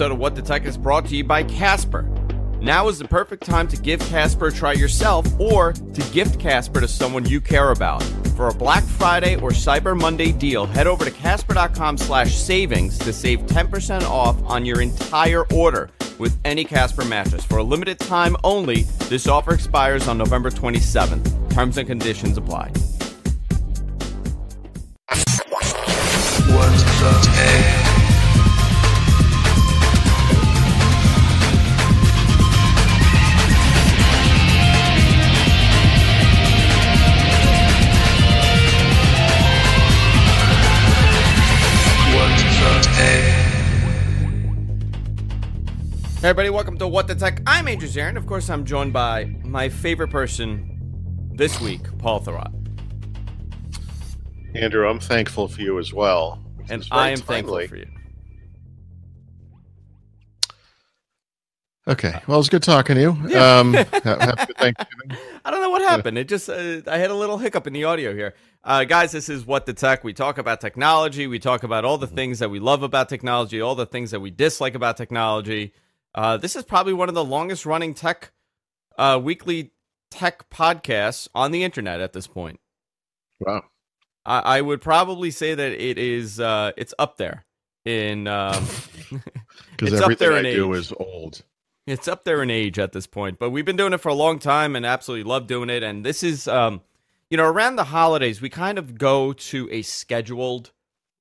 episode of What the Tech is brought to you by Casper. Now is the perfect time to give Casper a try yourself or to gift Casper to someone you care about. For a Black Friday or Cyber Monday deal, head over to casper.com/savings to save 10% off on your entire order with any Casper mattress. For a limited time only, this offer expires on November 27th. Terms and conditions apply. What the tech? Hey everybody, welcome to What the Tech. I'm Andrew Zarin. Of course, I'm joined by my favorite person this week, Paul Thurrott. Andrew, I'm thankful for you as well. And I am thankful for you. Okay, well, it's good talking to you. Yeah. Happy Thanksgiving. I don't know what happened. It just, I had a little hiccup in the audio here. Guys, this is What the Tech. We talk about technology. We talk about all the things that we love about technology, all the things that we dislike about technology. This is probably one of the longest running weekly tech podcasts on the internet at this point. Wow. I would probably say that it is, it's up there in, because everything I do is old. It's up there in age at this point, but we've been doing it for a long time and absolutely love doing it. And this is, around the holidays, we kind of go to a scheduled,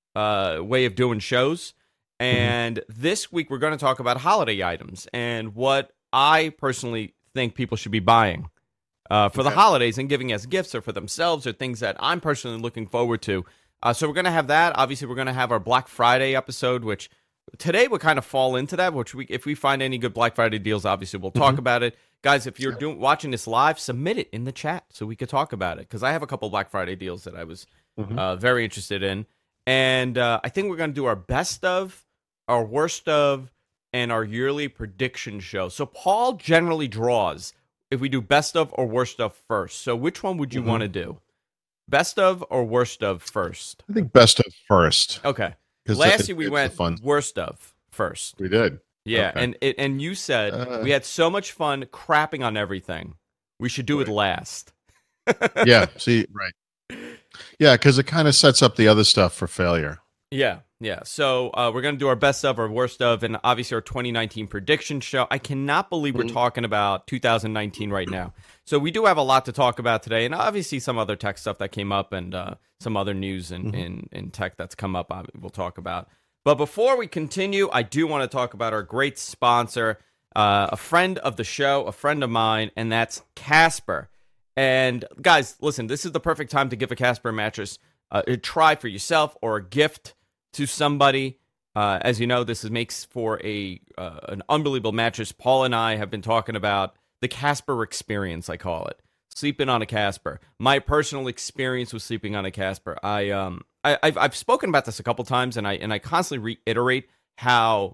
way of doing shows. And this week, we're going to talk about holiday items and what I personally think people should be buying for the holidays and giving as gifts or for themselves or things that I'm personally looking forward to. So we're going to have that. Obviously, we're going to have our Black Friday episode, which today would kind of fall into that, if we find any good Black Friday deals, obviously, we'll talk about it. Guys, if you're watching this live, submit it in the chat so we could talk about it, because I have a couple Black Friday deals that I was very interested in. And I think we're going to do our best of, our worst of, and our yearly prediction show. So Paul generally draws if we do best of or worst of first. So which one would you want to do? Best of or worst of first? I think best of first. Okay. Last year we went worst of first. We did. Yeah, okay. and you said we had so much fun crapping on everything. We should do it last. Yeah, see, right. Yeah, because it kind of sets up the other stuff for failure. Yeah. So we're going to do our best of, our worst of, and obviously our 2019 prediction show. I cannot believe we're talking about 2019 right now. So we do have a lot to talk about today, and obviously some other tech stuff that came up and some other news in tech that's come up we'll talk about. But before we continue, I do want to talk about our great sponsor, a friend of the show, a friend of mine, and that's Casper. And guys, listen, this is the perfect time to give a Casper mattress a try for yourself or a gift to somebody. As you know, this makes for an unbelievable mattress. Paul and I have been talking about the Casper experience, I call it. Sleeping on a Casper. My personal experience with sleeping on a Casper. I've spoken about this a couple times, and I constantly reiterate how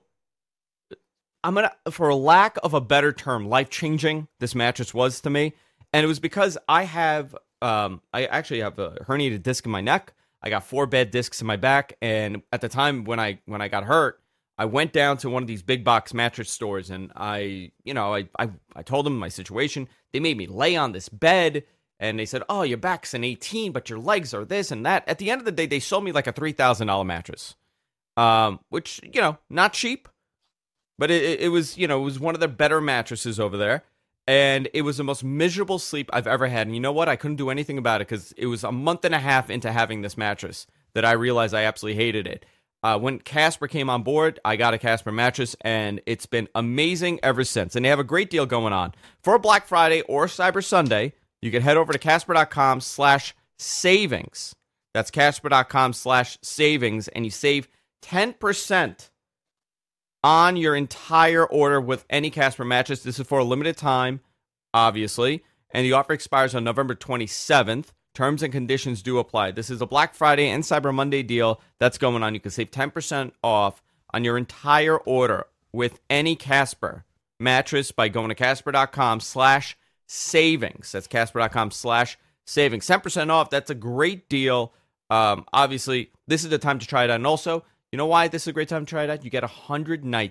for lack of a better term, life-changing this mattress was to me. And it was because I actually have a herniated disc in my neck. I got 4 bad discs in my back, and at the time when I got hurt, I went down to one of these big box mattress stores, and I told them my situation. They made me lay on this bed, and they said, "Oh, your back's an 18, but your legs are this and that." At the end of the day, they sold me like a $3,000 mattress, which not cheap, but it was one of the better mattresses over there. And it was the most miserable sleep I've ever had. And you know what? I couldn't do anything about it because it was a month and a half into having this mattress that I realized I absolutely hated it. When Casper came on board, I got a Casper mattress, and it's been amazing ever since. And they have a great deal going on. For Black Friday or Cyber Sunday, you can head over to casper.com/savings. That's casper.com/savings, and you save 10% on your entire order with any Casper mattress. This is for a limited time, obviously, and the offer expires on November 27th. Terms and conditions do apply. This is a Black Friday and Cyber Monday deal that's going on. You can save 10% off on your entire order with any Casper mattress by going to casper.com/savings. That's casper.com/savings. 10% off. That's a great deal. Obviously, this is the time to try it out. And also, you know why this is a great time to try it out? You get 100 nights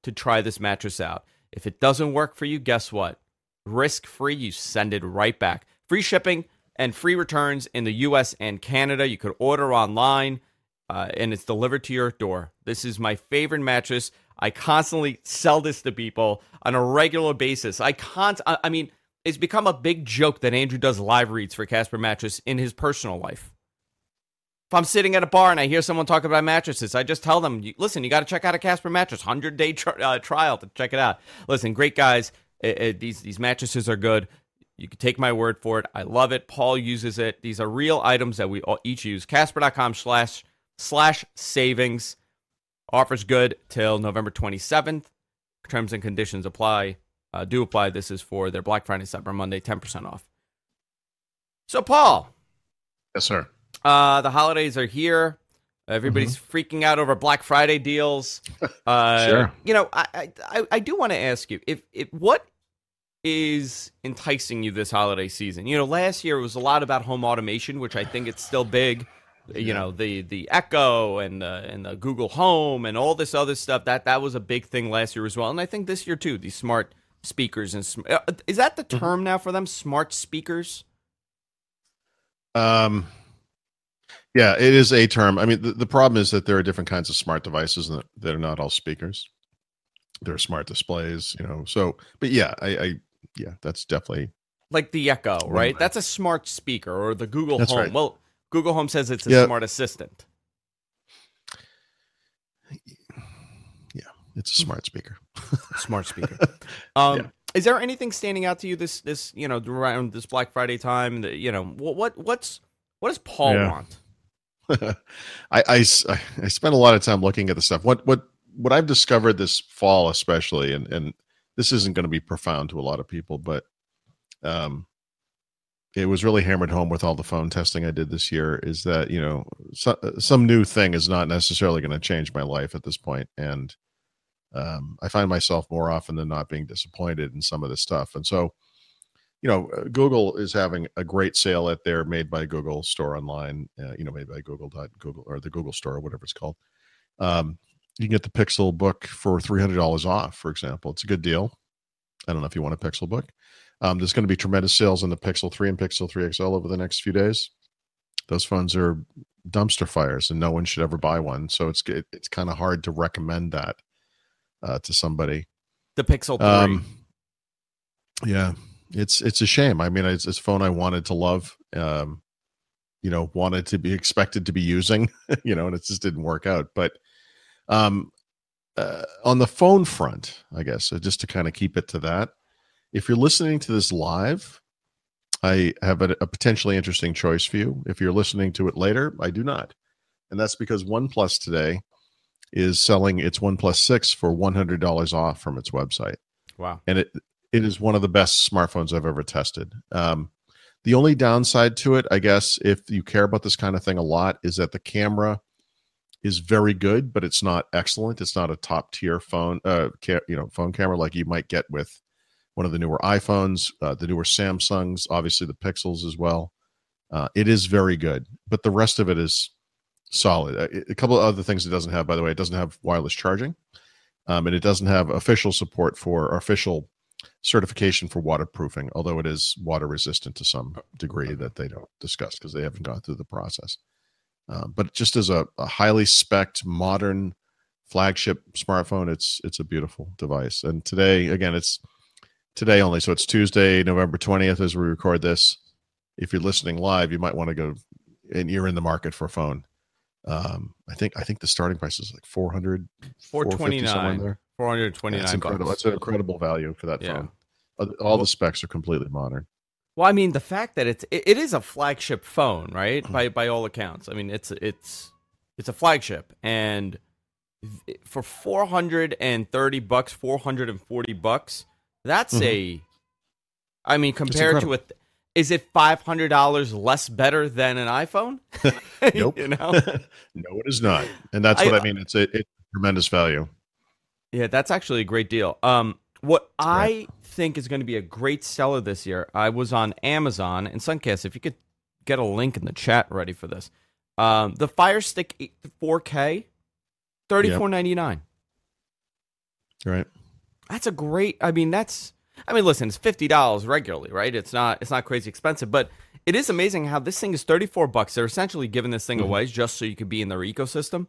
to try this mattress out. If it doesn't work for you, guess what? Risk-free, you send it right back. Free shipping and free returns in the U.S. and Canada. You could order online, and it's delivered to your door. This is my favorite mattress. I constantly sell this to people on a regular basis. I mean, it's become a big joke that Andrew does live reads for Casper Mattress in his personal life. If I'm sitting at a bar and I hear someone talk about mattresses, I just tell them, listen, you got to check out a Casper Mattress, 100-day trial to check it out. Listen, great guys. These mattresses are good. You can take my word for it. I love it. Paul uses it. These are real items that we all each use. Casper.com/savings. Offers good till November 27th. Terms and conditions apply. Do apply. This is for their Black Friday, Cyber Monday, 10% off. So, Paul. Yes, sir. The holidays are here. Everybody's freaking out over Black Friday deals. Sure. You know, I do want to ask you, if what is enticing you this holiday season? You know, last year it was a lot about home automation, which I think it's still big. You know, the Echo and the Google Home and all this other stuff, that was a big thing last year as well. And I think this year too, these smart speakers and is that the term now for them? Smart speakers? Yeah, it is a term. I mean, the problem is that there are different kinds of smart devices and they're not all speakers. They're smart displays, you know. So, but yeah, yeah, that's definitely like the Echo, right? That's a smart speaker, or the Google Home. Right. Well, Google Home says it's a smart assistant. Yeah, it's a smart speaker. Smart speaker. Yeah. Is there anything standing out to you this you know, around this Black Friday time? That, you know, what does Paul want? I spent a lot of time looking at the stuff. What I've discovered this fall, especially, and this isn't going to be profound to a lot of people, but it was really hammered home with all the phone testing I did this year, is that, you know, some new thing is not necessarily going to change my life at this point. And I find myself more often than not being disappointed in some of this stuff. And so, you know, Google is having a great sale at their Made by Google store online, you know, made by Google or the Google store or whatever it's called. You can get the Pixel book for $300 off, for example. It's a good deal. I don't know if you want a Pixel book. There's going to be tremendous sales on the Pixel 3 and Pixel 3 XL over the next few days. Those phones are dumpster fires, and no one should ever buy one. So it's kind of hard to recommend that to somebody. The Pixel 3. Yeah, it's a shame. I mean, it's a phone I wanted to love. You know, wanted to be expected to be using. You know, and it just didn't work out. But on the phone front, I guess, just to kind of keep it to that, if you're listening to this live, I have a potentially interesting choice for you. If you're listening to it later, I do not. And that's because OnePlus today is selling its OnePlus 6 for $100 off from its website. Wow. And it is one of the best smartphones I've ever tested. The only downside to it, I guess, if you care about this kind of thing a lot, is that the camera is very good, but it's not excellent. It's not a top tier phone, phone camera like you might get with one of the newer iPhones, the newer Samsungs, obviously the Pixels as well. It is very good, but the rest of it is solid. A couple of other things it doesn't have, by the way, it doesn't have wireless charging, and it doesn't have official support for official certification for waterproofing, although it is water resistant to some degree that they don't discuss because they haven't gone through the process. But just as a highly spec'd modern flagship smartphone, it's a beautiful device. And today, again, it's today only, so it's Tuesday, November 20th as we record this. If you're listening live, you might want to go, and you're in the market for a phone. I think the starting price is like $429. $429. That's incredible. That's an incredible value for that phone. All the specs are completely modern. Well, I mean, the fact that it is a flagship phone, right? By all accounts. I mean, it's a flagship, and for $430, $440, that's I mean, compared to is it $500 less better than an iPhone? Nope. You know? No, it is not. And that's what I mean. It's tremendous value. Yeah, that's actually a great deal. What I think is going to be a great seller this year, I was on Amazon and Suncast. If you could get a link in the chat ready for this. The Fire Stick 4K, $34.99. Right. That's a great. Listen, it's $50 regularly, right? It's not crazy expensive, but it is amazing how this thing is $34. They're essentially giving this thing away just so you could be in their ecosystem.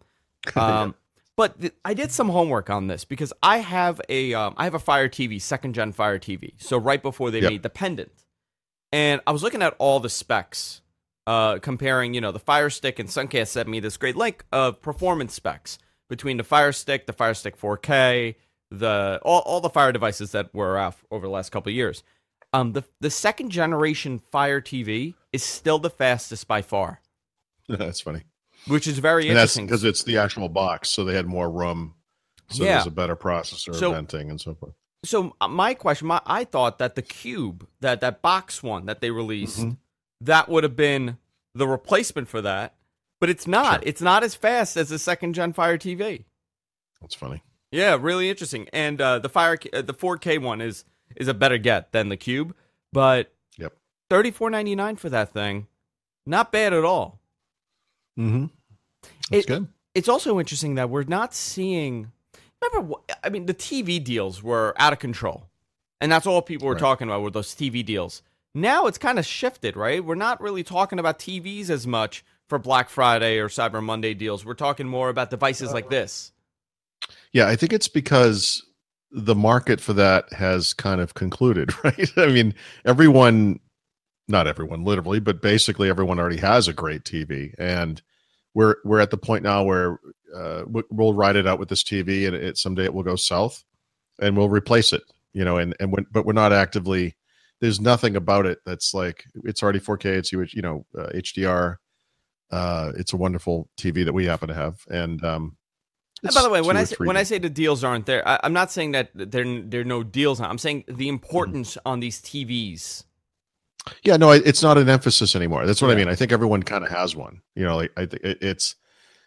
But I did some homework on this because I have a Fire TV, second gen Fire TV. So right before they made the Pendant, and I was looking at all the specs, comparing, the Fire Stick, and Suncast sent me this great link of performance specs between the Fire Stick 4K, all the Fire devices that were out over the last couple of years. The second generation Fire TV is still the fastest by far. That's funny. Which is very and interesting. That's because it's the actual box, so they had more room. So there's a better processor, venting, and so forth. So my question, I thought that the Cube, that box one that they released, that would have been the replacement for that, but it's not. Sure. It's not as fast as the second gen Fire TV. That's funny. Yeah, really interesting. And the 4K one is a better get than the Cube, but $34.99 for that thing, not bad at all. Mm-hmm. That's good. It's also interesting that we're not seeing. Remember, the TV deals were out of control, and that's all people were talking about were those TV deals. Now it's kind of shifted, right? We're not really talking about TVs as much for Black Friday or Cyber Monday deals. We're talking more about devices like this. Yeah, I think it's because the market for that has kind of concluded, right? I mean, everyone, not everyone literally, but basically everyone already has a great TV, and we're at the point now where we'll ride it out with this TV, and someday it will go south, and we'll replace it, but we're not actively. There's nothing about it that's like it's already 4K, it's HDR. It's a wonderful TV that we happen to have, and by the way, when I say the deals aren't there, I'm not saying that there are no deals on. I'm saying the importance on these TVs. Yeah, no, it's not an emphasis anymore. That's what I mean. I think everyone kind of has one. I think it's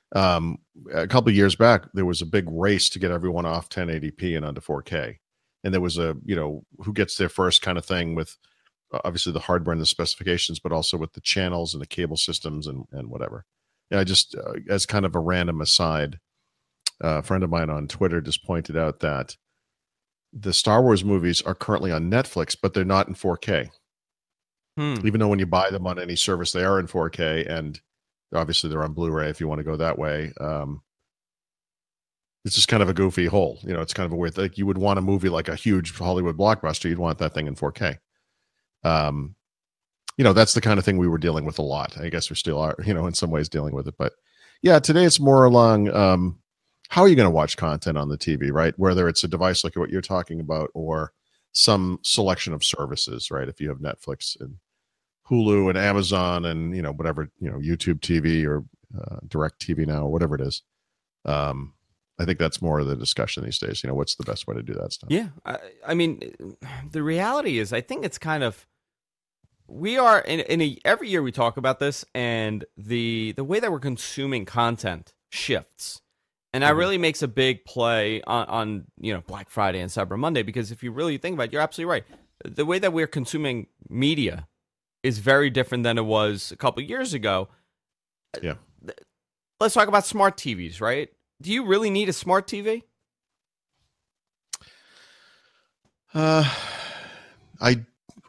a couple of years back there was a big race to get everyone off 1080p and onto 4K, and there was a who gets there first kind of thing with obviously the hardware and the specifications, but also with the channels and the cable systems and whatever. I just as kind of a random aside. A friend of mine on Twitter just pointed out that the Star Wars movies are currently on Netflix, but they're not in 4K. Even though when you buy them on any service, they are in 4K, and obviously they're on Blu-ray if you want to go that way. It's just kind of a goofy hole. It's kind of a weird thing. You would want a movie like a huge Hollywood blockbuster. You'd want that thing in 4K. That's the kind of thing we were dealing with a lot. I guess we still are, in some ways dealing with it. But yeah, today it's more along how are you going to watch content on the TV, right? Whether it's a device like what you're talking about or some selection of services, right? If you have Netflix and Hulu and Amazon and, whatever, YouTube TV or Direct TV now, or whatever it is. I think that's more of the discussion these days. What's the best way to do that stuff? Yeah. The reality is, I think it's kind of, we are every year we talk about this, and the way that we're consuming content shifts. And that really makes a big play on Black Friday and Cyber Monday, because if you really think about it, you're absolutely right. The way that we're consuming media is very different than it was a couple of years ago. Yeah. Let's talk about smart TVs, right? Do you really need a smart TV? I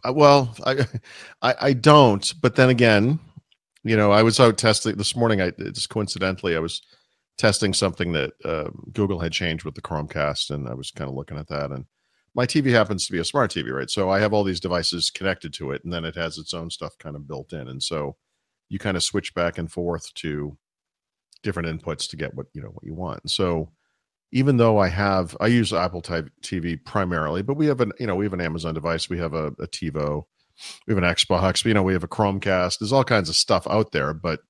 don't, but then again, I was out testing this morning. I was testing something that Google had changed with the Chromecast, and I was kind of looking at that, and my TV happens to be a smart TV, right? So I have all these devices connected to it, and then it has its own stuff kind of built in, and so you kind of switch back and forth to different inputs to get what you want. So even though I use Apple TV primarily, but we have an Amazon device, we have a TiVo, we have an Xbox, we have a Chromecast. There's all kinds of stuff out there, but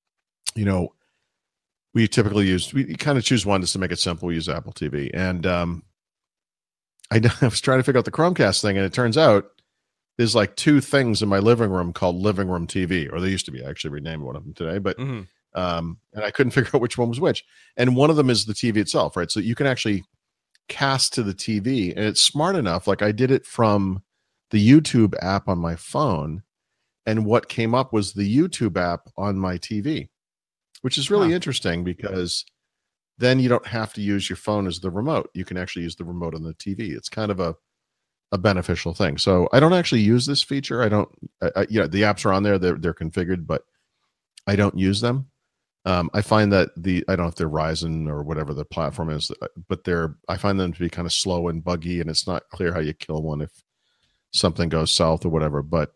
we typically we kind of choose one just to make it simple. We use Apple TV, and I was trying to figure out the Chromecast thing, and it turns out there's like two things in my living room called living room TV, or they used to be. I actually renamed one of them today, but and I couldn't figure out which one was which. And one of them is the TV itself, right? So you can actually cast to the TV, and it's smart enough. Like I did it from the YouTube app on my phone, and what came up was the YouTube app on my TV, which is really interesting because then you don't have to use your phone as the remote. You can actually use the remote on the TV. It's kind of a beneficial thing. So I don't actually use this feature. The apps are on there. They're configured, but I don't use them. I find that I don't know if they're Ryzen or whatever the platform is, but I find them to be kind of slow and buggy, and it's not clear how you kill one if something goes south or whatever. But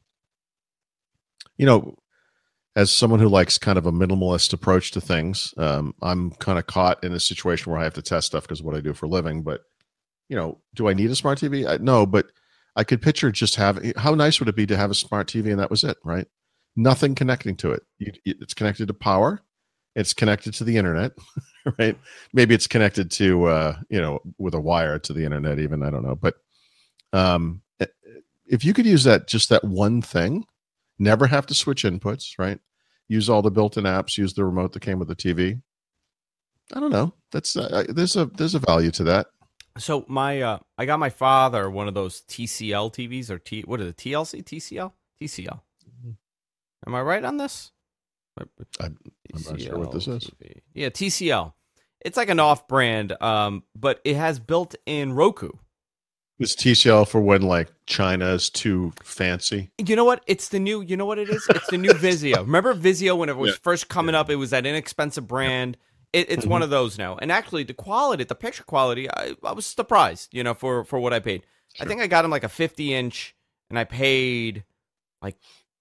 as someone who likes kind of a minimalist approach to things, I'm kind of caught in a situation where I have to test stuff because of what I do for a living. But do I need a smart TV? No, but I could picture just having. How nice would it be to have a smart TV and that was it, right? Nothing connecting to it. It's connected to power. It's connected to the internet, right? Maybe it's connected to with a wire to the internet. Even I don't know, but if you could use just that one thing, never have to switch inputs, right? Use all the built-in apps. Use the remote that came with the TV. I don't know. That's there's a value to that. So I got my father one of those TCL TVs or what is it? TLC, TCL, TCL. Am I right on this? I'm not sure what this is. TV. Yeah, TCL. It's like an off-brand, but it has built-in Roku. It's TCL for when like China's too fancy. You know what? It's the new. You know what it is? It's the new Vizio. Remember Vizio when it was first coming up? It was that inexpensive brand. It's one of those now. And actually, the picture quality, I was surprised. For what I paid. Sure. I think I got him like a 50-inch, and I paid like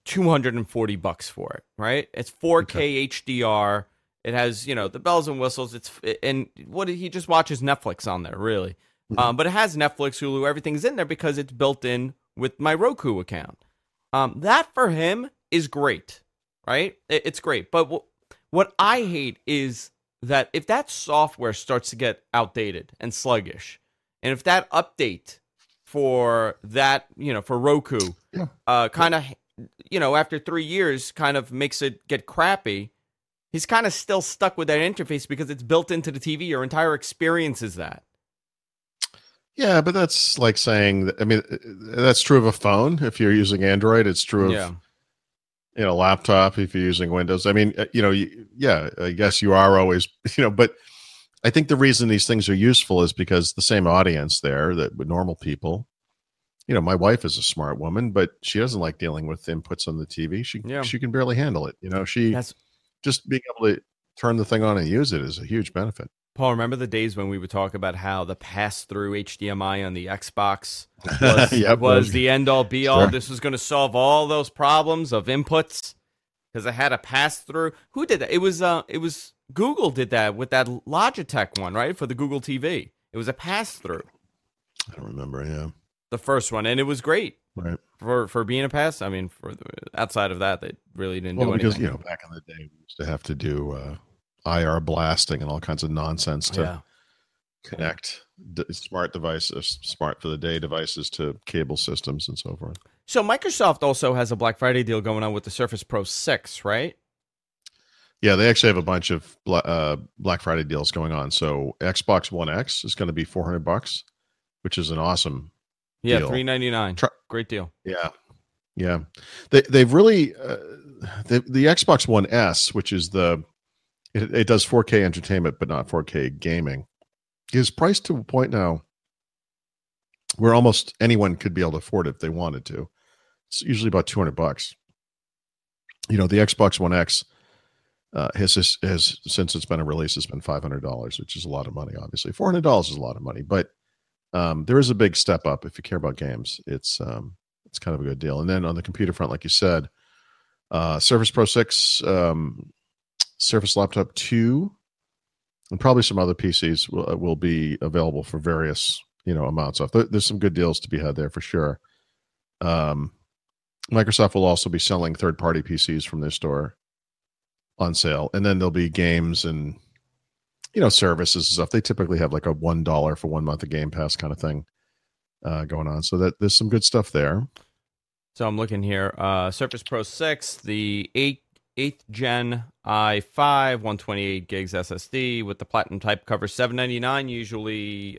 $240 for it. Right? It's 4K HDR. It has the bells and whistles. He just watches Netflix on there, really. But it has Netflix, Hulu, everything's in there because it's built in with my Roku account. That for him is great, right? It's great. But what I hate is that if that software starts to get outdated and sluggish, and if that update for that, for Roku, kind of, after 3 years kind of makes it get crappy, he's kind of still stuck with that interface because it's built into the TV. Your entire experience is that. Yeah, but that's like saying, that's true of a phone. If you're using Android, it's true of, laptop. If you're using Windows, I guess you are always, but I think the reason these things are useful is because the same audience there that with normal people, my wife is a smart woman, but she doesn't like dealing with inputs on the TV. She can barely handle it. Just being able to turn the thing on and use it is a huge benefit. Paul, remember the days when we would talk about how the pass-through HDMI on the Xbox was the end-all, be-all? Sure. This was going to solve all those problems of inputs because it had a pass-through. Who did that? It was Google did that with that Logitech one, right, for the Google TV. It was a pass-through. I don't remember, yeah. The first one, and it was great. Right. For being a pass. Outside of that, they really didn't do anything. Because, back in the day, we used to have to do... IR blasting and all kinds of nonsense to connect smart devices, smart for the day devices to cable systems and so forth. So Microsoft also has a Black Friday deal going on with the Surface Pro 6, right? Yeah, they actually have a bunch of Black Friday deals going on. So Xbox One X is going to be $400, which is an awesome deal. $399. Great deal. Yeah. They've really the Xbox One S, which is it does 4K entertainment, but not 4K gaming, is priced to a point now where almost anyone could be able to afford it if they wanted to. It's usually about $200. The Xbox One X has since it's been a release, has been $500, which is a lot of money. Obviously, $400 is a lot of money, but there is a big step up if you care about games. It's kind of a good deal. And then on the computer front, like you said, Surface Pro 6. Surface Laptop 2, and probably some other PCs will be available for various amounts off. There's some good deals to be had there for sure. Microsoft will also be selling third-party PCs from their store on sale, and then there'll be games and services and stuff. They typically have like a $1 for 1 month of Game Pass kind of thing going on. So that there's some good stuff there. So I'm looking here. Surface Pro 6, the 8th Gen i5, 128 gigs SSD with the Platinum type cover, $799, usually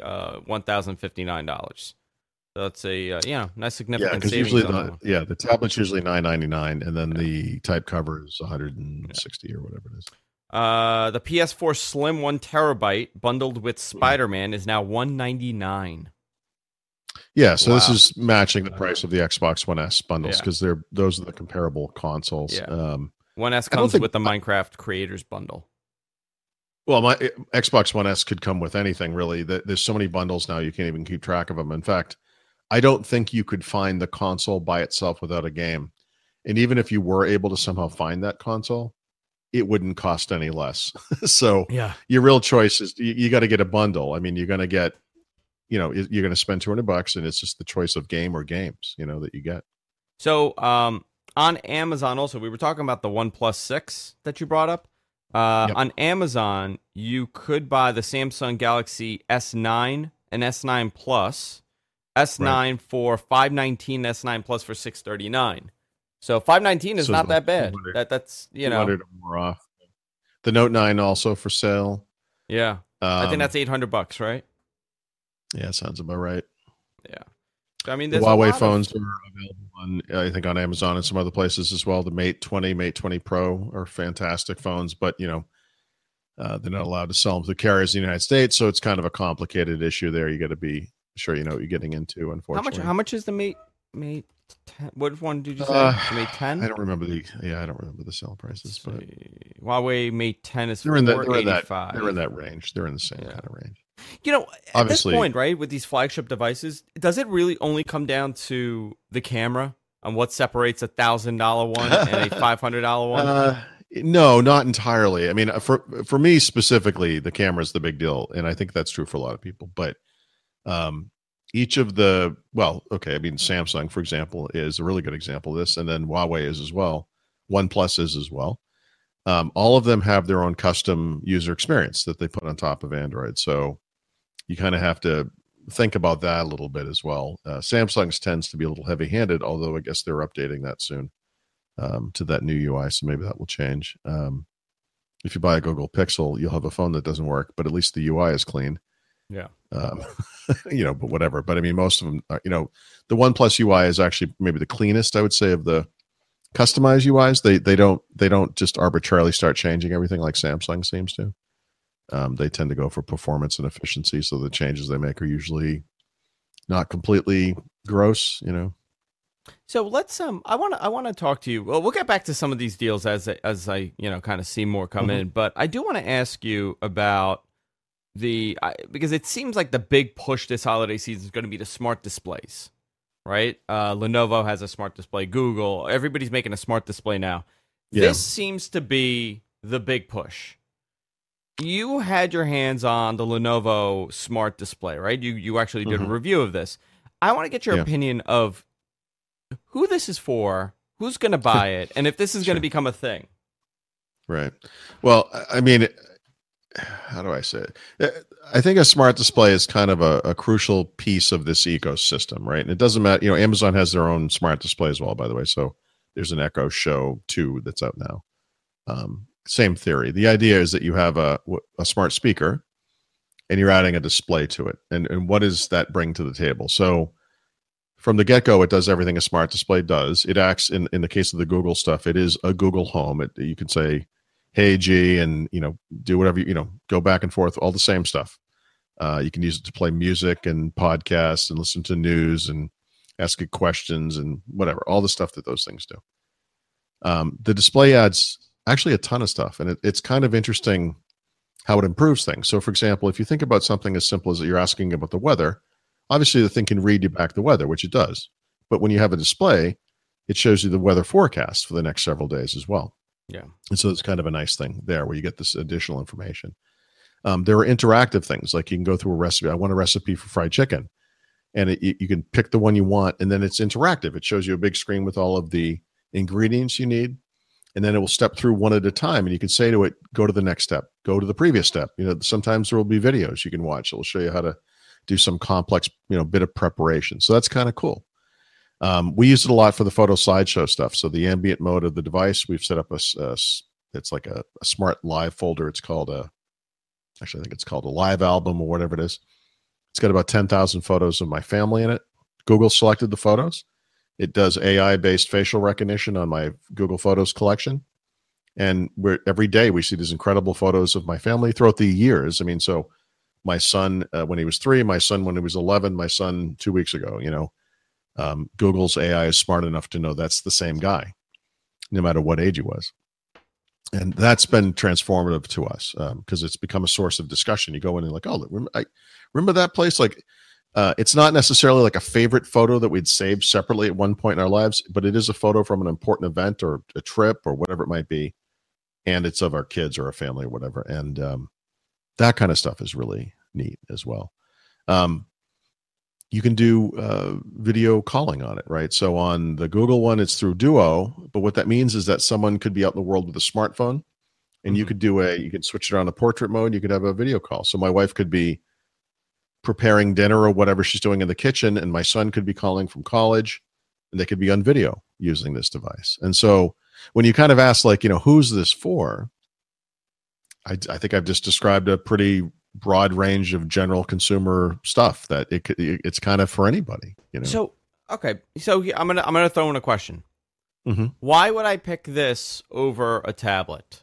$1,059. So that's a nice significant savings. Usually the tablet's usually $999, and then the type cover is $160 or whatever it is. The PS4 Slim 1 terabyte bundled with Spider-Man is now $199. Yeah, so this Wow. is matching the price of the Xbox One S bundles Yeah. because those are the comparable consoles. Yeah. One S I don't comes think- with the Minecraft Creators Bundle. Well, my Xbox One S could come with anything really. There's so many bundles now you can't even keep track of them. In fact, I don't think you could find the console by itself without a game. And even if you were able to somehow find that console, it wouldn't cost any less. So Yeah. your real choice is you got to get a bundle. I mean, you're going to get, you're going to spend $200 and it's just the choice of game or games, that you get. So on Amazon also, we were talking about the OnePlus 6 that you brought up. Yep. On Amazon, you could buy the Samsung Galaxy S9 and S9 Plus. S9 for $519, S9 Plus for $639. So $519 is So not it's that like bad. 200 That's $200 or more off. The Note 9 also for sale. yeah. I think that's $800, right? Yeah, sounds about right. Yeah. So, I mean, The there's a Huawei lot of- phones are available on, I think, on Amazon and some other places as well. The Mate 20, Mate 20 Pro are fantastic phones, but they're not allowed to sell them to carriers in the United States, so it's kind of a complicated issue there. You got to be sure you know what you're getting into. Unfortunately, How much is the Mate 10? What one did you say? The Mate 10? I don't remember the sale prices, but Huawei Mate 10 is they're in $485. they're in that range. They're in the same kind of range. At Obviously- this point, right, with these flagship devices, does it really only come down to the camera on what separates $1,000 one and a $500 one? No, not entirely. I mean, for me specifically, the camera is the big deal, and I think that's true for a lot of people. But each of Samsung, for example, is a really good example of this, and then Huawei is as well. OnePlus is as well. All of them have their own custom user experience that they put on top of Android. So you kind of have to think about that a little bit as well. Samsung's tends to be a little heavy-handed, although I guess they're updating that soon to that new UI, so maybe that will change. If you buy a Google Pixel, you'll have a phone that doesn't work, but at least the UI is clean. Yeah. But whatever. But I mean, most of them, the OnePlus UI is actually maybe the cleanest, I would say, of the customized UIs. They don't just arbitrarily start changing everything like Samsung seems to. They tend to go for performance and efficiency, so the changes they make are usually not completely gross. So let's I want to talk to you. Well, we'll get back to some of these deals as I kind of see more come in, but I do want to ask you about because it seems like the big push this holiday season is going to be the smart displays, right? Lenovo has a smart display. Google, everybody's making a smart display now. Yeah. This seems to be the big push. You had your hands on the Lenovo smart display, right? You actually did a review of this. I want to get your opinion of who this is for, who's going to buy it, and if this is going to become a thing. Right. Well, I mean, how do I say it? I think a smart display is kind of a crucial piece of this ecosystem, right? And it doesn't matter. Amazon has their own smart display as well, by the way. So there's an Echo Show 2 that's out now. Same theory. The idea is that you have a smart speaker and you're adding a display to it. And what does that bring to the table? So from the get-go, it does everything a smart display does. It acts, in the case of the Google stuff, it is a Google Home. You can say, hey, G, and, do whatever, go back and forth, all the same stuff. You can use it to play music and podcasts and listen to news and ask it questions and whatever, all the stuff that those things do. The display adds actually a ton of stuff, and it's kind of interesting how it improves things. So, for example, if you think about something as simple as that you're asking about the weather, obviously the thing can read you back the weather, which it does. But when you have a display, it shows you the weather forecast for the next several days as well. Yeah. And so it's kind of a nice thing there where you get this additional information. There are interactive things, like you can go through a recipe. I want a recipe for fried chicken. And you can pick the one you want, and then it's interactive. It shows you a big screen with all of the ingredients you need. And then it will step through one at a time. And you can say to it, go to the next step, go to the previous step. Sometimes there will be videos you can watch. It will show you how to do some complex, bit of preparation. So that's kind of cool. We use it a lot for the photo slideshow stuff. So the ambient mode of the device, we've set up it's like a smart live folder. It's called I think it's called a live album or whatever it is. It's got about 10,000 photos of my family in it. Google selected the photos. It does AI-based facial recognition on my Google Photos collection. And every day we see these incredible photos of my family throughout the years. I mean, so my son when he was 3, my son when he was 11, my son 2 weeks ago. Google's AI is smart enough to know that's the same guy, no matter what age he was. And that's been transformative to us because it's become a source of discussion. You go in and like, oh, remember that place? Like, it's not necessarily like a favorite photo that we'd saved separately at one point in our lives, but it is a photo from an important event or a trip or whatever it might be. And it's of our kids or our family or whatever. And that kind of stuff is really neat as well. You can do video calling on it, right? So on the Google one, it's through Duo. But what that means is that someone could be out in the world with a smartphone, and you could you could switch it on to portrait mode. You could have a video call. So my wife could be preparing dinner or whatever she's doing in the kitchen, and my son could be calling from college, and they could be on video using this device. And so when you kind of ask, like, who's this for? I think I've just described a pretty broad range of general consumer stuff that it's kind of for anybody. So okay, so I'm gonna throw in a question. Mm-hmm. Why would I pick this over a tablet?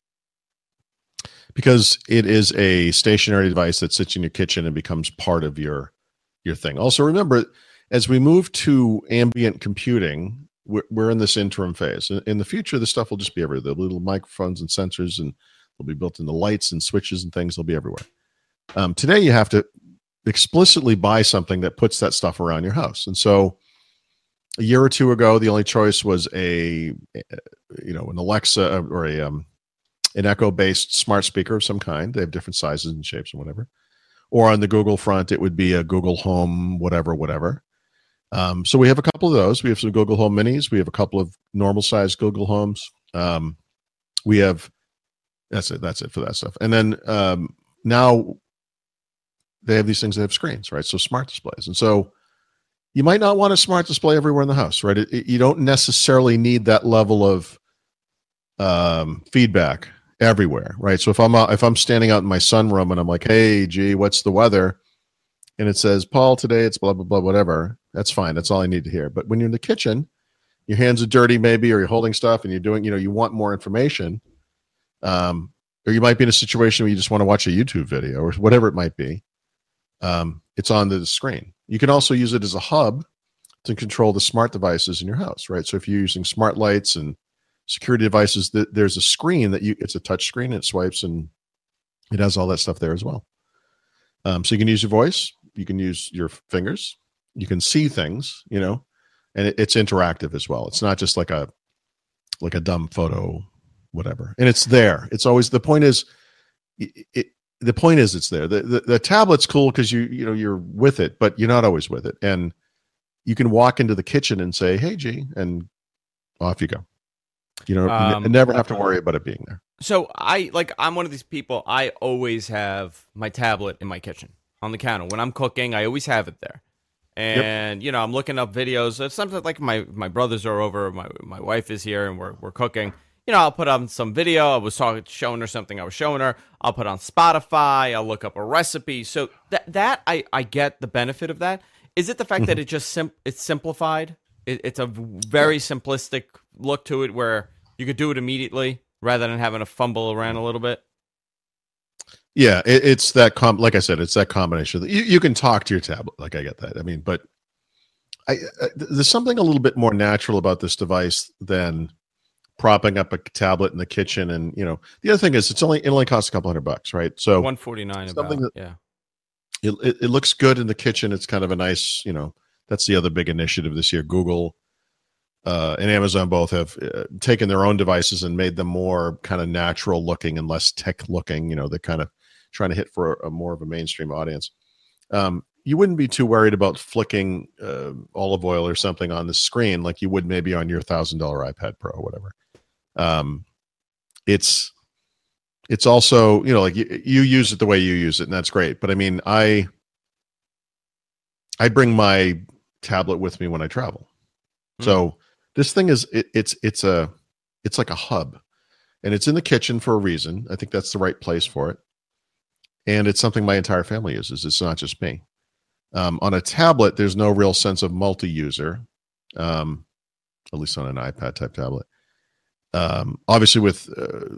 Because it is a stationary device that sits in your kitchen and becomes part of your thing. Also, remember, as we move to ambient computing, we're in this interim phase. In the future, this stuff will just be everywhere. There'll be little microphones and sensors, and they'll be built into lights and switches and things. They'll be everywhere. Today, you have to explicitly buy something that puts that stuff around your house. And so a year or two ago, the only choice was an Alexa or an Echo-based smart speaker of some kind. They have different sizes and shapes and whatever. Or on the Google front, it would be a Google Home, whatever. So we have a couple of those. We have some Google Home Minis. We have a couple of normal-sized Google Homes. We have that's it for that stuff. And then now they have these things that have screens, right? So smart displays. And so you might not want a smart display everywhere in the house, right? You don't necessarily need that level of feedback everywhere, right? So if I'm standing out in my sunroom and I'm like, hey, gee, what's the weather? And it says, Paul, today it's blah, blah, blah, whatever. That's fine. That's all I need to hear. But when you're in the kitchen, your hands are dirty maybe, or you're holding stuff and you're doing, you want more information. Or you might be in a situation where you just want to watch a YouTube video or whatever it might be. It's on the screen. You can also use it as a hub to control the smart devices in your house, right? So if you're using smart lights and security devices, there's a screen it's a touch screen. It swipes and it has all that stuff there as well. So you can use your voice, you can use your fingers, you can see things, and it's interactive as well. It's not just like a dumb photo, whatever. And it's there. It's always, the point is it's there. The tablet's cool because you're with it, but you're not always with it. And you can walk into the kitchen and say, hey, G, and off you go. You never have to worry about it being there. So I'm one of these people. I always have my tablet in my kitchen on the counter. When I'm cooking, I always have it there. And, I'm looking up videos. It's something like my brothers are over. My wife is here and we're cooking. I'll put on some video. I was showing her something I was showing her. I'll put on Spotify. I'll look up a recipe. So that I get the benefit of that. Is it the fact that it just it's simplified? It's a very simplistic look to it where you could do it immediately rather than having to fumble around a little bit? Yeah, it's that like I said, it's that combination. You can talk to your tablet. Like, I get that. I mean, but there's something a little bit more natural about this device than propping up a tablet in the kitchen. And the other thing is, it only costs a couple $100, right? So $149. It looks good in the kitchen. It's kind of a nice, that's the other big initiative this year. Google and Amazon both have taken their own devices and made them more kind of natural looking and less tech looking. They're kind of trying to hit for a more of a mainstream audience. You wouldn't be too worried about flicking olive oil or something on the screen like you would maybe on your $1,000 iPad Pro or whatever. It's also, like you use it the way you use it, and that's great. But I mean, I bring my tablet with me when I travel. So this thing is, it's like a hub, and it's in the kitchen for a reason. I think that's the right place for it. And it's something my entire family uses. It's not just me. On a tablet, there's no real sense of multi-user, at least on an iPad type tablet. Obviously, with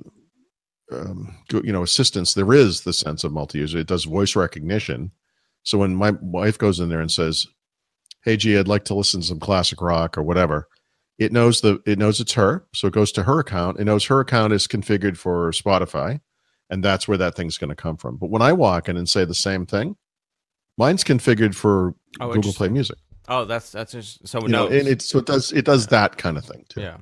assistance, there is the sense of multi-user. It does voice recognition. So when my wife goes in there and says, "Hey, G, I'd like to listen to some classic rock or whatever," it knows it's her, so it goes to her account. It knows her account is configured for Spotify, and that's where that thing's going to come from. But when I walk in and say the same thing, mine's configured for Google Play Music. Oh, that's just so it knows. And it does that kind of thing too. Yeah.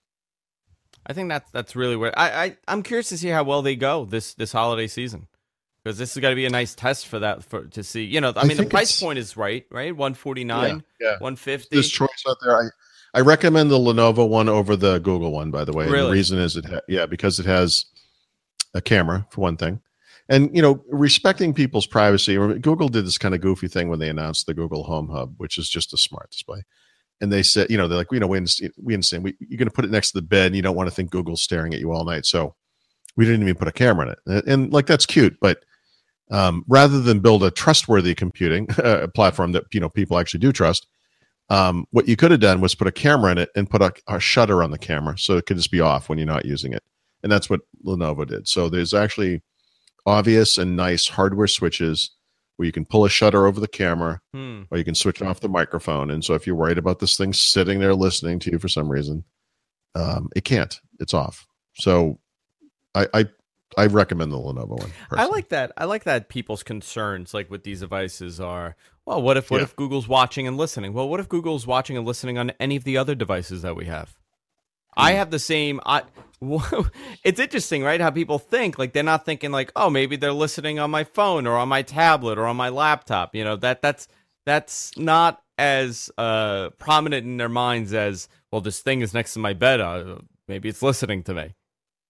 I think that's really where I'm curious to see how well they go this holiday season, because this is going to be a nice test for that to see. I mean the price point is right, $149, $150. There's choice out there. I recommend the Lenovo one over the Google one, by the way. Really? And the reason is because it has a camera for one thing, and respecting people's privacy. Google did this kind of goofy thing when they announced the Google Home Hub, which is just a smart display. And they said, they're like, we understand. You're going to put it next to the bed, and you don't want to think Google's staring at you all night. So we didn't even put a camera in it. And like, that's cute. But rather than build a trustworthy computing platform that, people actually do trust, what you could have done was put a camera in it and put a shutter on the camera, so it could just be off when you're not using it. And that's what Lenovo did. So there's actually obvious and nice hardware switches where you can pull a shutter over the camera, or you can switch off the microphone. And so if you're worried about this thing sitting there listening to you for some reason, it can't. It's off. So I recommend the Lenovo one. Personally. I like that people's concerns, like with these devices, are, well, what if Google's watching and listening? Well, what if Google's watching and listening on any of the other devices that we have? I have the same. It's interesting, right? How people think, like, they're not thinking like, oh, maybe they're listening on my phone or on my tablet or on my laptop. That's not as prominent in their minds as, well, this thing is next to my bed. Maybe it's listening to me.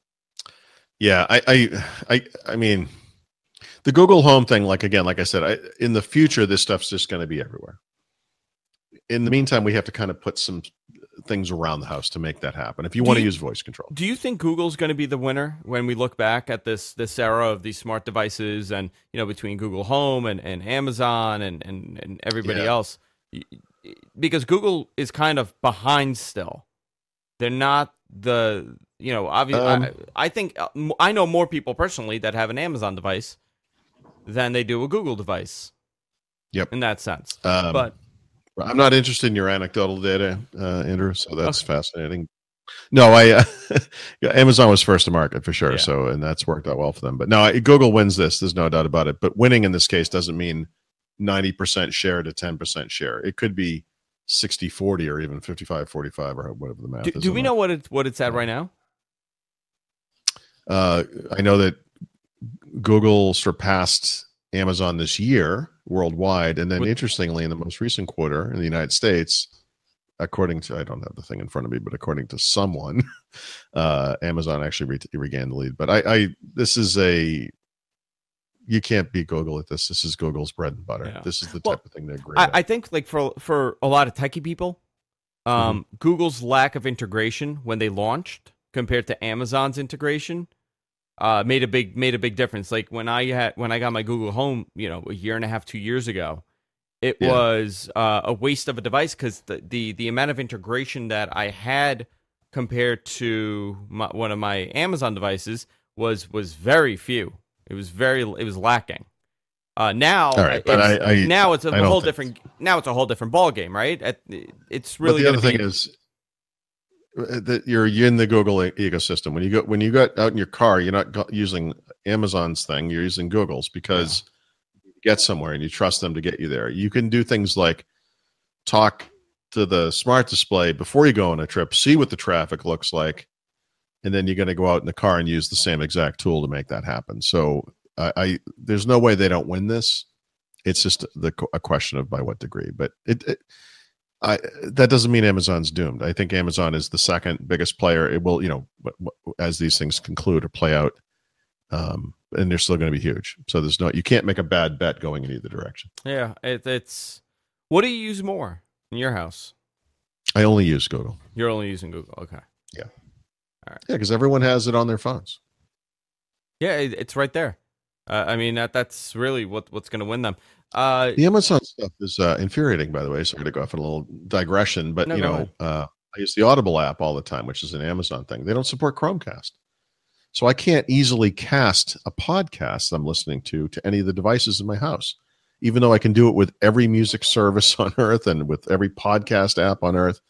Yeah, I mean, the Google Home thing. Like I said, in the future, this stuff's just going to be everywhere. In the meantime, we have to kind of put some things around the house to make that happen if you want to use voice control. Do you think Google's going to be the winner when we look back at this era of these smart devices, and between Google Home and Amazon and everybody else? Because Google is kind of behind still. They're not the obviously. I think I know more people personally that have an Amazon device than they do a Google device. Yep, in that sense, but. I'm not interested in your anecdotal data, Andrew. So that's fascinating. No, Amazon was first to market for sure. Yeah. So, and that's worked out well for them. But no, Google wins this. There's no doubt about it. But winning in this case doesn't mean 90% share to 10% share. It could be 60-40 or even 55-45 or whatever the math is. Do we know what it's at right now? I know that Google surpassed Amazon this year worldwide, and then interestingly, in the most recent quarter in the United States, according to, I don't have the thing in front of me, but according to someone, Amazon actually regained the lead. But this is you can't beat Google at this. This is Google's bread and butter. Yeah. This is the type of thing they're great at. I think, like, for a lot of techie people, Google's lack of integration when they launched compared to Amazon's integration made a big difference. Like when I got my Google Home, a year and a half, 2 years ago, it was a waste of a device, because the amount of integration that I had compared to one of my Amazon devices was very few. It was lacking. Now, right, now it's a whole different ball game, right? It's really. But the other thing is that you're in the Google ecosystem. When you got out in your car, you're not using Amazon's thing. You're using Google's, because you get somewhere and you trust them to get you there. You can do things like talk to the smart display before you go on a trip, see what the traffic looks like, and then you're going to go out in the car and use the same exact tool to make that happen. So there's no way they don't win this. It's just a question of by what degree. But that doesn't mean Amazon's doomed. I think Amazon is the second biggest player. It will, as these things conclude or play out, and they're still going to be huge. So you can't make a bad bet going in either direction. Yeah, it's. What do you use more in your house? I only use Google. You're only using Google. Okay. Yeah. All right. Yeah, because everyone has it on their phones. Yeah, it's right there. I mean, that's really what's going to win them. The Amazon stuff is infuriating, by the way. So I'm going to go off on a little digression, but I use the Audible app all the time, which is an Amazon thing. They don't support Chromecast. So I can't easily cast a podcast I'm listening to any of the devices in my house, even though I can do it with every music service on earth and with every podcast app on earth.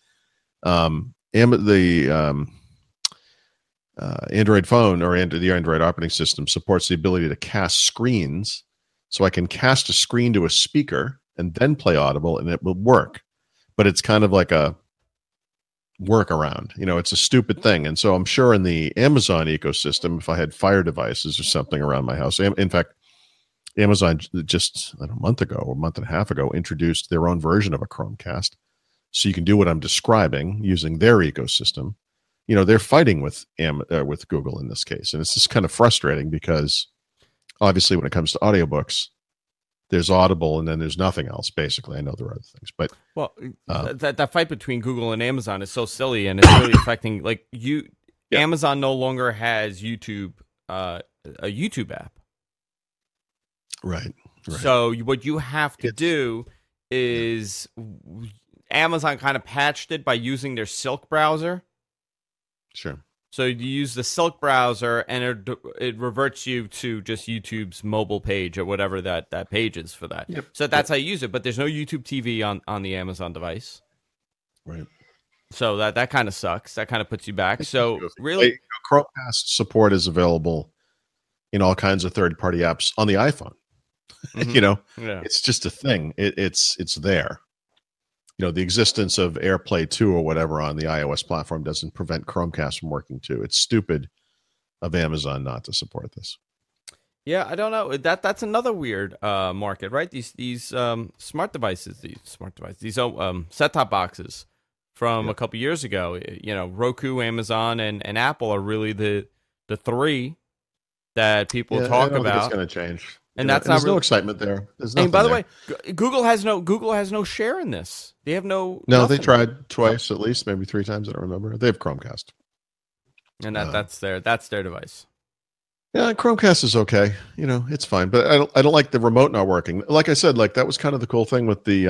Android phone or the Android operating system supports the ability to cast screens. So I can cast a screen to a speaker and then play Audible and it will work. But it's kind of like a workaround. It's a stupid thing. And so I'm sure in the Amazon ecosystem, if I had Fire devices or something around my house, in fact, Amazon just a month ago or a month and a half ago introduced their own version of a Chromecast. So you can do what I'm describing using their ecosystem. They're fighting with Google in this case. And it's just kind of frustrating because obviously when it comes to audiobooks, there's Audible and then there's nothing else. Basically, I know there are other things, but that fight between Google and Amazon is so silly, and it's really affecting Amazon no longer has YouTube, a YouTube app. Right. So what you have to do is Amazon kind of patched it by using their Silk browser. Sure. So you use the Silk browser, and it reverts you to just YouTube's mobile page or whatever that page is for that. Yep. So that's how you use it. But there's no YouTube TV on the Amazon device. Right. So that kind of sucks. That kind of puts you back. So really, Chromecast support is available in all kinds of third-party apps on the iPhone. Mm-hmm. It's just a thing. It's there. The existence of AirPlay 2 or whatever on the iOS platform doesn't prevent Chromecast from working too. It's stupid of Amazon not to support this. Yeah, I don't know. That's another weird market, right? These smart devices, these set-top boxes from a couple years ago. Roku, Amazon, and Apple are really the three that people talk about. It's going to change. And that's there's no excitement there. There's nothing. And by the way, Google has no share in this. They have no. No, nothing. They tried twice at least, maybe 3 times. I don't remember. They have Chromecast, and that's their device. Yeah, Chromecast is okay. It's fine, but I don't like the remote not working. Like I said, that was kind of the cool thing with the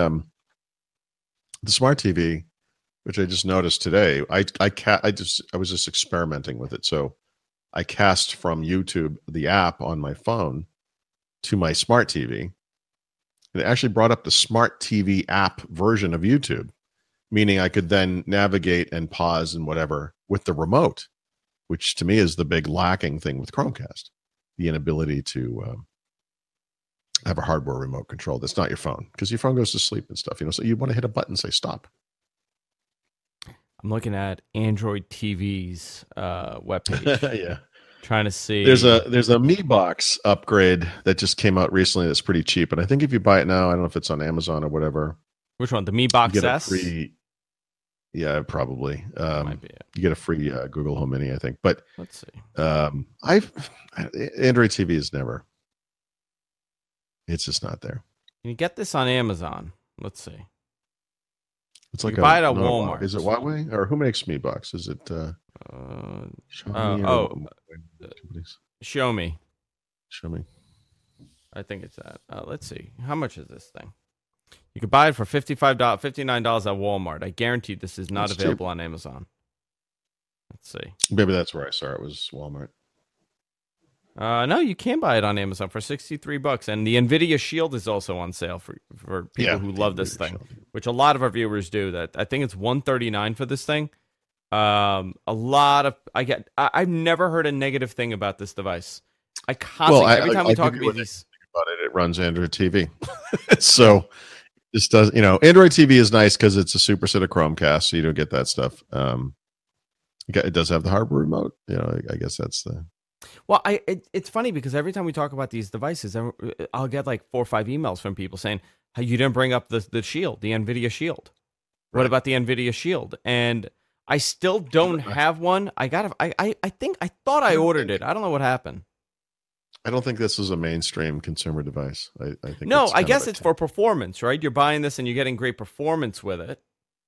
smart TV, which I just noticed today. I was just experimenting with it, so I cast from YouTube the app on my phone to my smart TV. And it actually brought up the smart TV app version of YouTube, meaning I could then navigate and pause and whatever with the remote, which to me is the big lacking thing with Chromecast, the inability to have a hardware remote control that's not your phone, because your phone goes to sleep and stuff. So you want to hit a button and say stop. I'm looking at Android TV's webpage. Yeah. Trying to see. There's a Mi Box upgrade that just came out recently that's pretty cheap. And I think if you buy it now, I don't know if it's on Amazon or whatever. Which one? The Mi Box you get S? Yeah, probably. Might be it. You get a free Google Home Mini, I think. But let's see. Android TV is never. It's just not there. Can you get this on Amazon? Let's see. It's like buy it at Walmart. Is it Huawei or who makes Mi Box? Is it Xiaomi. Xiaomi. I think it's that. Let's see. How much is this thing? You could buy it for $59 at Walmart. I guarantee this is not available on Amazon. Let's see. Maybe that's where I saw it was Walmart. No, you can buy it on Amazon for $63, and the NVIDIA Shield is also on sale for people who love this thing, which a lot of our viewers do. That I think it's $139 for this thing. I've never heard a negative thing about this device. I constantly every time we talk about these, it runs Android TV, so this does. Android TV is nice because it's a superset of Chromecast, so you don't get that stuff. It does have the hardware remote. I guess that's the. Well, it's funny because every time we talk about these devices, I'll get like 4 or 5 emails from people saying, hey, you didn't bring up the Shield, the NVIDIA Shield. Right. What about the NVIDIA Shield? And I still don't have one. I thought I ordered it. I don't know what happened. I don't think this is a mainstream consumer device. I think no, I guess it's for performance, right? You're buying this and you're getting great performance with it.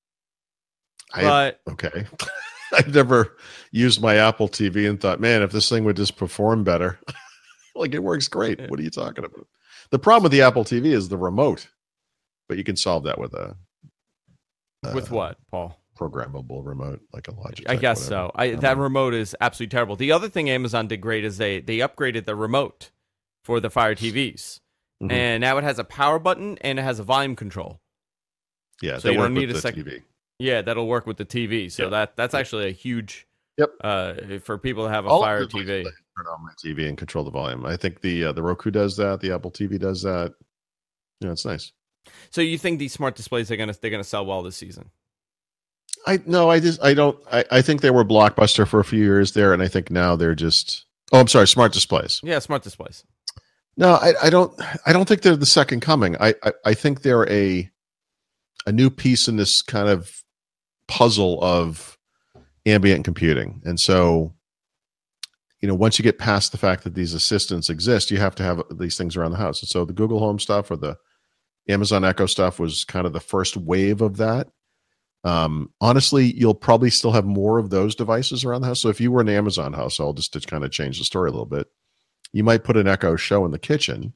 Okay. I've never used my Apple TV and thought, man, if this thing would just perform better. Like, it works great. What are you talking about? The problem with the Apple TV is the remote, but you can solve that with with what, Paul? programmable remote, like a Logitech. I guess so. That remote is absolutely terrible. The other thing Amazon did great is they upgraded the remote for the Fire TVs, and now it has a power button and it has a volume control. Yeah, so you don't need a second TV. Yeah, that'll work with the TV. So that's actually a huge. For people to have a Fire TV. Turn on my TV and control the volume. I think the Roku does that. The Apple TV does that. Yeah, it's nice. So you think these smart displays they're gonna sell well this season? I think they were blockbuster for a few years there, and I think now they're just. Oh, I'm sorry, smart displays. Yeah, smart displays. No, I don't think they're the second coming. I think they're a new piece in this kind of puzzle of ambient computing. And so, once you get past the fact that these assistants exist, you have to have these things around the house. And so the Google Home stuff or the Amazon Echo stuff was kind of the first wave of that. Honestly, you'll probably still have more of those devices around the house. So if you were an Amazon household, just to kind of change the story a little bit, you might put an Echo Show in the kitchen.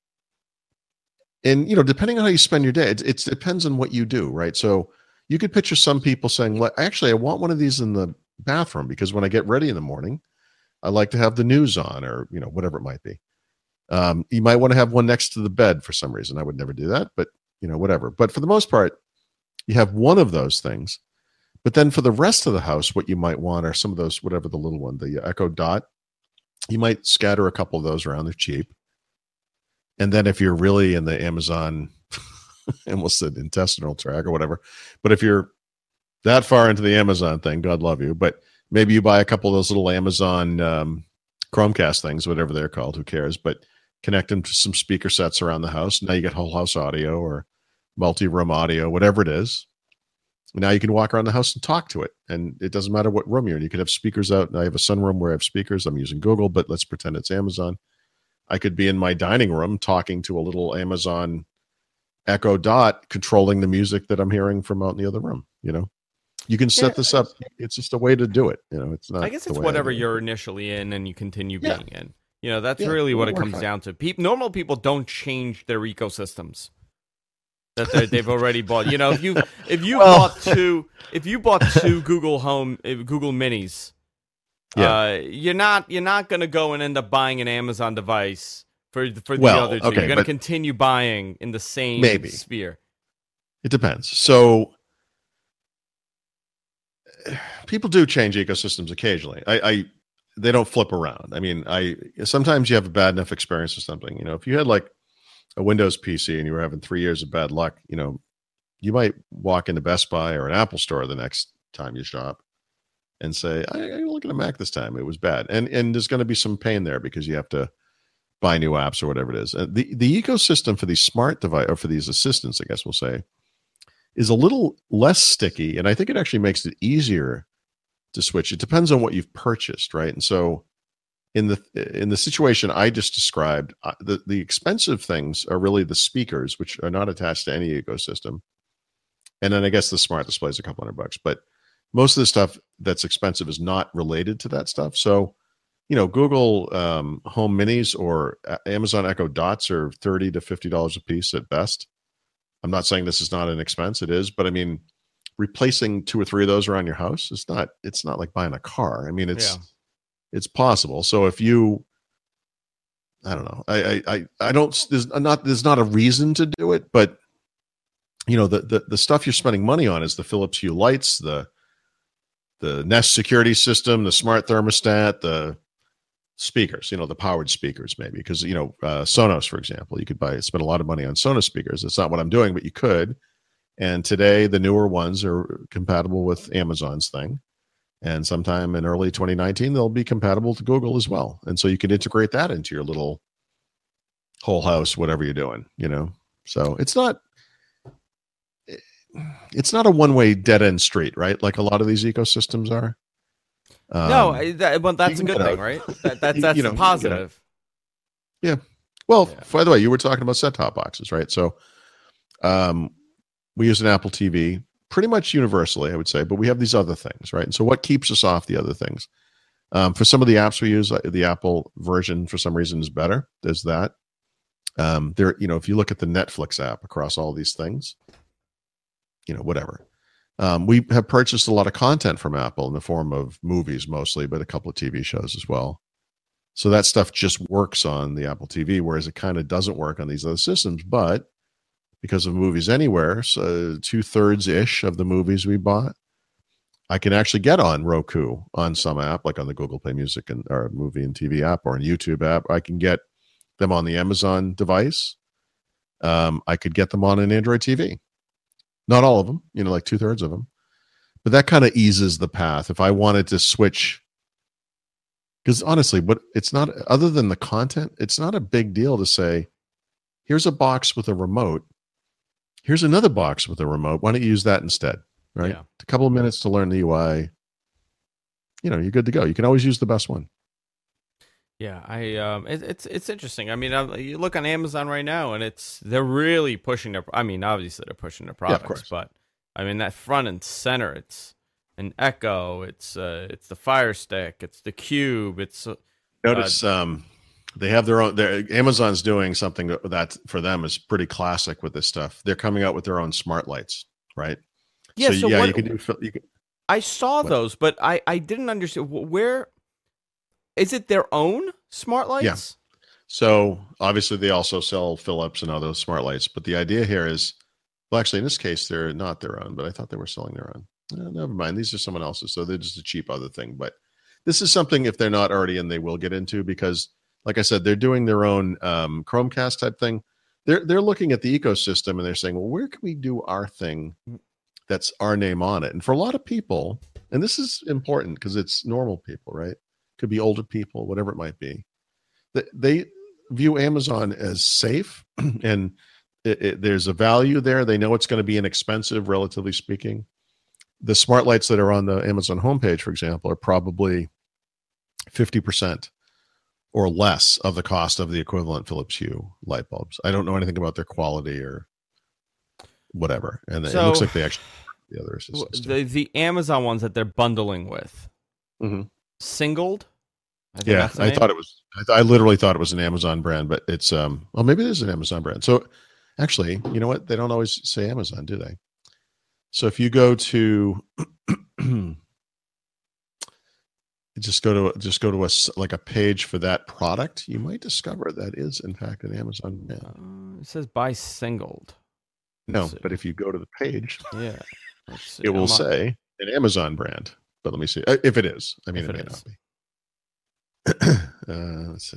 And, depending on how you spend your day, it depends on what you do, right? So you could picture some people saying, well, actually, I want one of these in the bathroom because when I get ready in the morning, I like to have the news on or, whatever it might be. You might want to have one next to the bed for some reason. I would never do that, but, whatever. But for the most part, you have one of those things. But then for the rest of the house, what you might want are some of those, whatever the little one, the Echo Dot. You might scatter a couple of those around. They're cheap. And then if you're really in the Amazon, I almost said intestinal tract or whatever, but if you're that far into the Amazon thing, God love you. But maybe you buy a couple of those little Amazon Chromecast things, whatever they're called, who cares? But connect them to some speaker sets around the house. Now you get whole house audio or multi-room audio, whatever it is. Now you can walk around the house and talk to it. And it doesn't matter what room you're in. You could have speakers out. I have a sunroom where I have speakers. I'm using Google, but let's pretend it's Amazon. I could be in my dining room talking to a little Amazon Echo Dot controlling the music that I'm hearing from out in the other room. You can set this up. It's just a way to do it. It's not. I guess it's whatever you're initially in and you continue being in. That's really what it comes down to. Normal people don't change their ecosystems that they've already bought. If you bought two Google Minis, you're not going to go and end up buying an Amazon device for the other two. Okay, you're going to continue buying in the same sphere. It depends. So people do change ecosystems occasionally. They don't flip around. I mean, sometimes you have a bad enough experience with something. If you had like a Windows PC and you were having 3 years of bad luck, you might walk into Best Buy or an Apple store the next time you shop and say, I'm looking at a Mac this time. It was bad. And there's going to be some pain there because you have to buy new apps or whatever it is. The ecosystem for these smart device or for these assistants, I guess we'll say, is a little less sticky. And I think it actually makes it easier to switch. It depends on what you've purchased, right? And so in the situation I just described, the expensive things are really the speakers, which are not attached to any ecosystem. And then I guess the smart display is a couple $100, but most of the stuff that's expensive is not related to that stuff. So, Google Home Minis or Amazon Echo Dots are $30 to $50 a piece at best. I'm not saying this is not an expense. It is, but I mean, replacing 2 or 3 of those around your house, it's not like buying a car. I mean, it's possible. So if you, I don't know, I don't, there's not a reason to do it, but the stuff you're spending money on is the Philips Hue lights, the Nest security system, the smart thermostat, the speakers, the powered speakers maybe, because, Sonos, for example, you could spend a lot of money on Sonos speakers. It's not what I'm doing, but you could. And today the newer ones are compatible with Amazon's thing. And sometime in early 2019, they'll be compatible to Google as well. And so you can integrate that into your little whole house, whatever you're doing, so it's not a one-way dead-end street, right? Like a lot of these ecosystems are. But that's a good thing, right? That's positive. Yeah. Well, by the way, you were talking about set-top boxes, right? So we use an Apple TV pretty much universally, I would say, but we have these other things, right? And so what keeps us off the other things? For some of the apps we use, the Apple version for some reason is better. There's that. If you look at the Netflix app across all these things, whatever. We have purchased a lot of content from Apple in the form of movies mostly, but a couple of TV shows as well. So that stuff just works on the Apple TV, whereas it kind of doesn't work on these other systems. But because of Movies Anywhere, so 2/3 ish of the movies we bought, I can actually get on Roku on some app, like on the Google Play Music and or movie and TV app or an YouTube app. I can get them on the Amazon device. I could get them on an Android TV. Not all of them, like 2/3 of them. But that kind of eases the path. If I wanted to switch, because honestly, it's not, other than the content, it's not a big deal to say, here's a box with a remote. Here's another box with a remote. Why don't you use that instead? Right? Yeah. A couple of minutes to learn the UI. You're good to go. You can always use the best one. Yeah, it's interesting. I mean, you look on Amazon right now, and they're really pushing their. I mean, obviously they're pushing their products, of course. but I mean that front and center. It's an Echo. It's the Fire Stick. It's the Cube. It's notice they have their own. Amazon's doing something that for them is pretty classic with this stuff. They're coming out with their own smart lights, right? Yeah, so what, you can do. I saw those, but I didn't understand where. Is it their own smart lights? Yeah. So obviously they also sell Philips and other smart lights, but the idea here is, well, actually in this case they're not their own, but I thought they were selling their own. Never mind, these are someone else's, so they're just a cheap other thing. But this is something, if they're not already in, they will get into, because, like I said, they're doing their own Chromecast type thing. They're looking at the ecosystem and they're saying, well, where can we do our thing that's our name on it? And for a lot of people, and this is important because it's normal people, right? Could be older people, whatever it might be. They view Amazon as safe, and there's a value there. They know it's going to be inexpensive, relatively speaking. The smart lights that are on the Amazon homepage, for example, are probably 50% or less of the cost of the equivalent Philips Hue light bulbs. I don't know anything about their quality or whatever, and it looks like they actually the other systems the Amazon ones that they're bundling with. Mm-hmm. Singled? I thought it was. I literally thought it was an Amazon brand, but it's well, maybe it is an Amazon brand. So actually, you know what? They don't always say Amazon, do they? So if you go to just go to a page for that product, you might discover that is in fact an Amazon brand. It says buy singled. No, but if you go to the page, yeah, it will say an Amazon brand. But let me see if it is. I mean, it may not be. Let's see.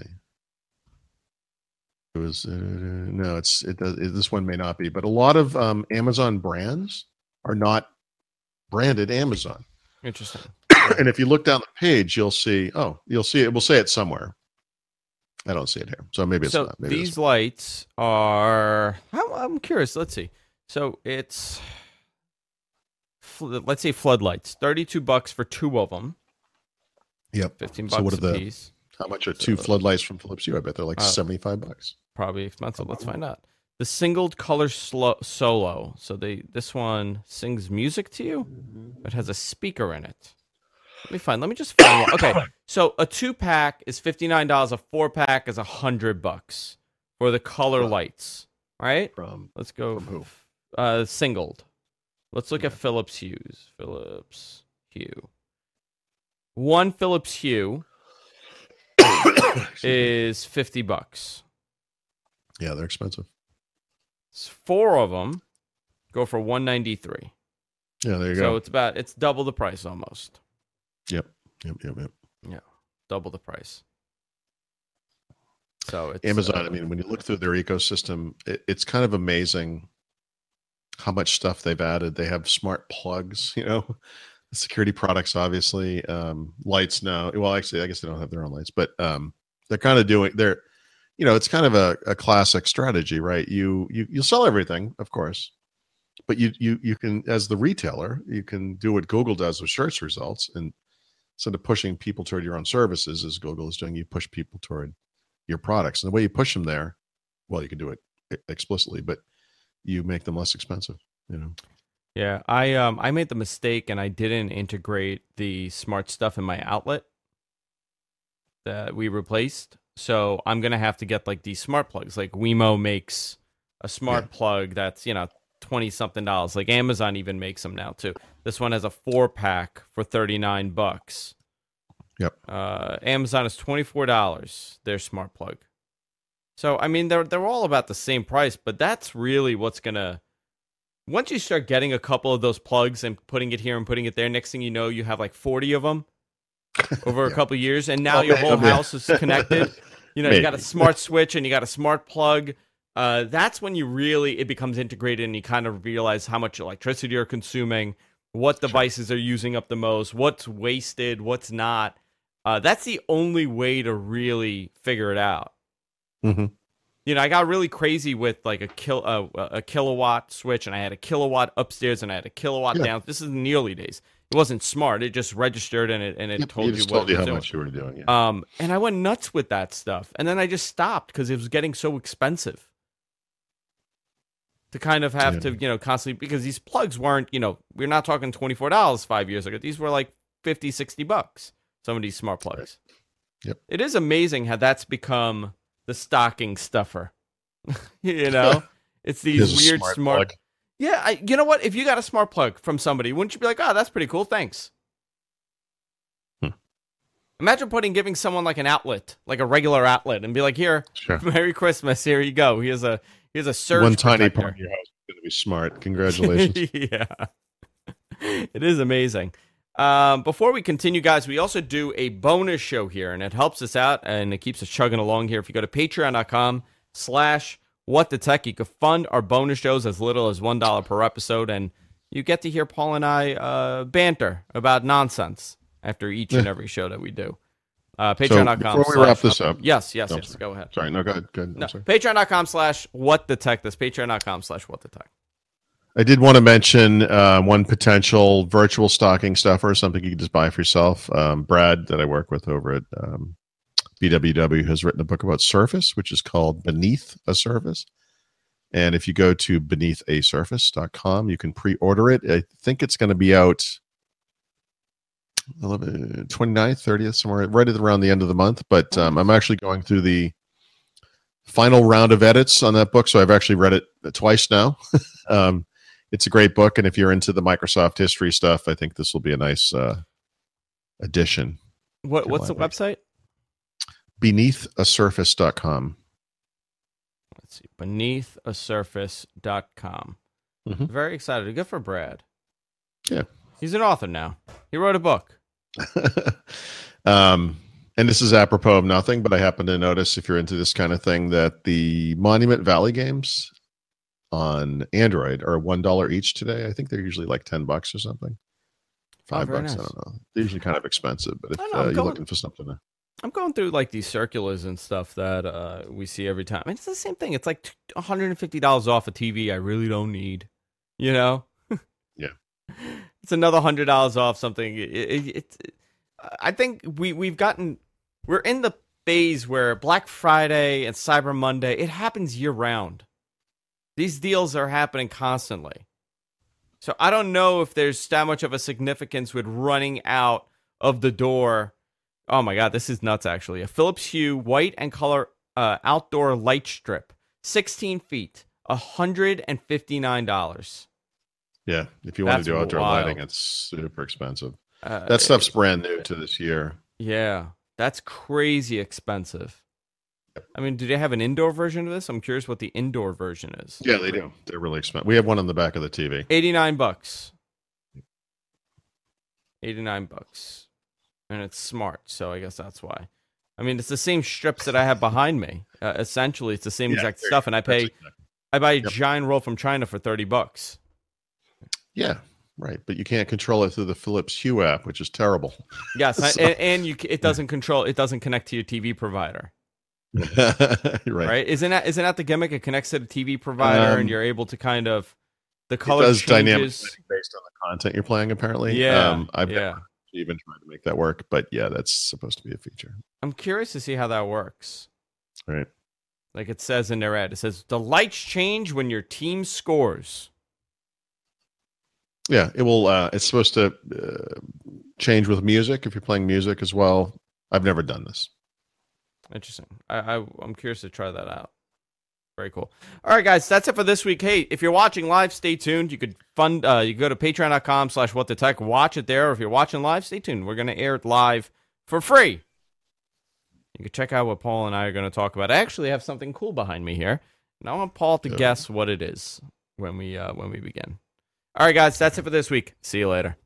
It was no. This one may not be, but a lot of Amazon brands are not branded Amazon. Interesting. And if you look down the page, you'll see. You'll see it will say it somewhere. I don't see it here, so maybe it's not. Maybe these lights are. I'm curious. Let's see. So it's. Let's say floodlights. $32 for two of them. Yep. $15 so what are a piece. How much are two floodlights from Philips Hue? I bet they're like $75. Probably expensive. Let's find out. The singled color solo. So this one sings music to you. It has a speaker in it. Let me just find one. Okay. So a 2-pack is $59. A 4-pack is $100 for the color lights. All right. Let's go. From who? Singled. Let's look at Philips Hues. Philips Hue. One Philips Hue is $50. Yeah, they're expensive. 4 of them go for $193. Yeah, there you go. So it's double the price almost. Yep. Yeah, double the price. So it's Amazon. I mean, when you look through their ecosystem, it's kind of amazing how much stuff they've added. They have smart plugs, security products, obviously, lights now. Well, actually, I guess they don't have their own lights, but they're kind of doing. It's kind of a classic strategy, right? You'll sell everything, of course, but you can, as the retailer, you can do what Google does with search results, and instead of pushing people toward your own services, as Google is doing, you push people toward your products. And the way you push them there, well, you can do it explicitly, but you make them less expensive. Yeah, I made the mistake and I didn't integrate the smart stuff in my outlet that we replaced. So I'm gonna have to get like these smart plugs. Like Wemo makes a smart plug that's $20-something. Like Amazon even makes them now too. This one has a 4-pack for $39. Yep. Amazon is $24. Their smart plug. So I mean, they're all about the same price, but that's really what's gonna. Once you start getting a couple of those plugs and putting it here and putting it there, next thing you know, you have like 40 of them over a couple of years, and now your whole house is connected. You know, you got a smart switch and you got a smart plug. That's when it becomes integrated, and you kind of realize how much electricity you're consuming, what devices are using up the most, what's wasted, what's not. That's the only way to really figure it out. Mm-hmm. You know, I got really crazy with like a kilowatt switch, and I had a kilowatt upstairs, and I had a kilowatt down. This is in the early days. It wasn't smart. It just registered, and it told you what it was how doing. much you were doing. Yeah. And I went nuts with that stuff, and then I just stopped because it was getting so expensive to kind of have to, constantly, because these plugs weren't, we're not talking $24 5 years ago. These were like $50-$60. Some of these smart plugs. Yep. It is amazing how that's become the stocking stuffer. It's these weird smart plug. Yeah, you know what? If you got a smart plug from somebody, wouldn't you be like, "Oh, that's pretty cool, thanks." Imagine giving someone like an outlet, like a regular outlet, and be like, "Here, Merry Christmas. Here you go. Here's a surge one tiny protector. part of your house is going to be smart. Congratulations." Yeah, it is amazing. Before we continue, guys, we also do a bonus show here, and it helps us out, and it keeps us chugging along here. If you go to patreon.com/whatthetech, you can fund our bonus shows as little as $1 per episode, and you get to hear Paul and I banter about nonsense after each and every show that we do. Patreon.com. Before we wrap this up. Yes. Go ahead. Sorry, no, go ahead. No, patreon.com/whatthetech. That's patreon.com/whatthetech. I did want to mention one potential virtual stocking stuffer, something you can just buy for yourself. Brad, that I work with over at BWW, has written a book about Surface, which is called Beneath a Surface. And if you go to beneathasurface.com, you can pre-order it. I think it's going to be out 29th, 30th, somewhere right at around the end of the month. But I'm actually going through the final round of edits on that book, so I've actually read it twice now. It's a great book, and if you're into the Microsoft history stuff, I think this will be a nice addition. What's the website? Beneathasurface.com. Let's see. Beneathasurface.com. Mm-hmm. Very excited. Good for Brad. Yeah. He's an author now. He wrote a book. And this is apropos of nothing, but I happen to notice, if you're into this kind of thing, that the Monument Valley games on Android are $1 each today. I think they're usually like $10 or something. $5. Nice. I don't know. They're usually kind of expensive, but if you're looking for something, I'm going through like these circulars and stuff that we see every time. I mean, it's the same thing. It's like $150 off a TV I really don't need. Yeah. It's another $100 off something. I think we're in the phase where Black Friday and Cyber Monday, it happens year round. These deals are happening constantly. So I don't know if there's that much of a significance with running out of the door. Oh my God, this is nuts, actually. A Philips Hue white and color outdoor light strip, 16 feet, $159. Yeah, if you want to do outdoor lighting, it's super expensive. That stuff's brand new to this year. Yeah, that's crazy expensive. I mean, do they have an indoor version of this? I'm curious what the indoor version is. Yeah, they do. They're really expensive. We have one on the back of the TV. $89. $89. And it's smart, so I guess that's why. I mean, it's the same strips that I have behind me. Essentially, it's the same exact stuff, and I buy a giant roll from China for $30. Yeah, right. But you can't control it through the Philips Hue app, which is terrible. Yes, and it doesn't connect to your TV provider. Right. Isn't that the gimmick? It connects to the TV provider, and you're able to kind of the color it does changes dynamic based on the content you're playing. Apparently, I've never even tried to make that work, but yeah, that's supposed to be a feature. I'm curious to see how that works. Right. Like it says in their ad, it says the lights change when your team scores. Yeah, it will. It's supposed to change with music if you're playing music as well. I've never done this. Interesting. I'm curious to try that out. Very cool. All right, guys, that's it for this week. Hey, if you're watching live, stay tuned. You could fund. You go to patreon.com/whatthetech. Watch it there. Or if you're watching live, stay tuned. We're going to air it live for free. You can check out what Paul and I are going to talk about. I actually have something cool behind me here, and I want Paul to guess what it is when we begin. All right, guys, that's it for this week. See you later.